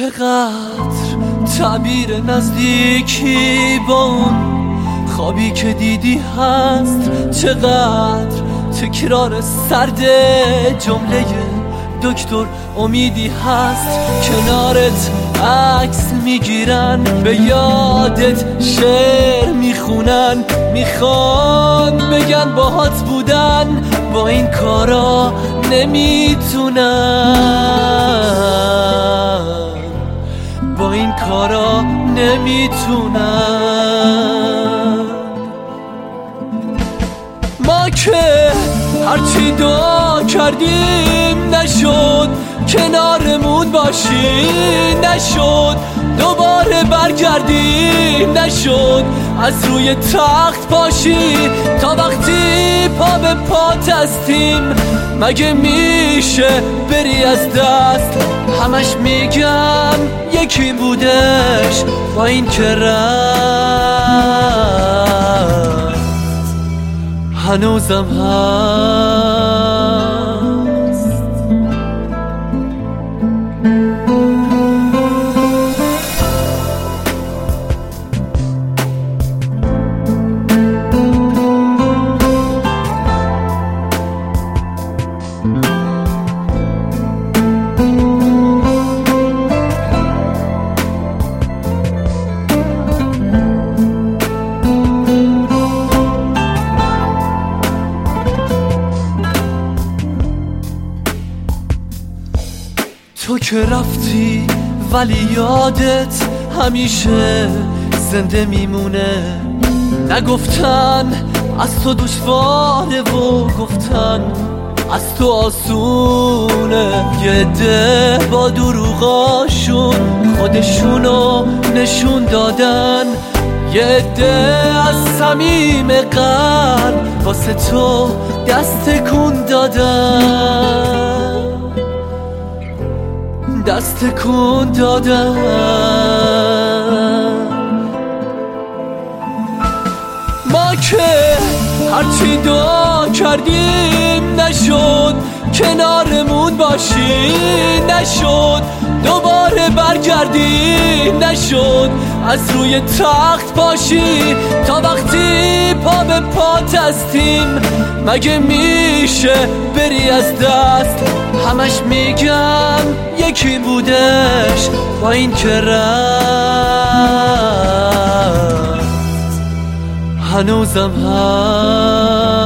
چقدر تعبیر نزدیکی با اون خوابی که دیدی هست، چقدر تکرار سرد جمله دکتر امیدی هست. کنارت عکس میگیرن، به یادت شعر میخونن، میخوان بگن باهات بودن، با این کارا نمیتونن، با این کارا نمیتونن. ما که هرچی دعا کردیم نشد، کنارمون باشی نشد، دوباره برگردی نشد، از روی تخت پاشی تا وقتی پا به پات هستیم. مگه میشه بری از دست؟ همش میگم یکی بودش، با این که رفت هنوزم هست. تو که رفتی ولی یادت همیشه زنده میمونه. نگفتن از تو دشواره و گفتن از تو آسونه. یه عده با دروغاشون خودشونو نشون دادن، یه عده از صمیم قلب واسه تو دست تکون دادن، دست تکون دادن. ما که هرچی دعا کردیم نشد، کنارمون باشی نشد، دوباره برگردی نشد، از روی تخت پاشی تا وقتی پا به پات هستیم. مگه میشه بری از دست؟ همش میگم یکی بودش، با این که رفت هنوزم هست.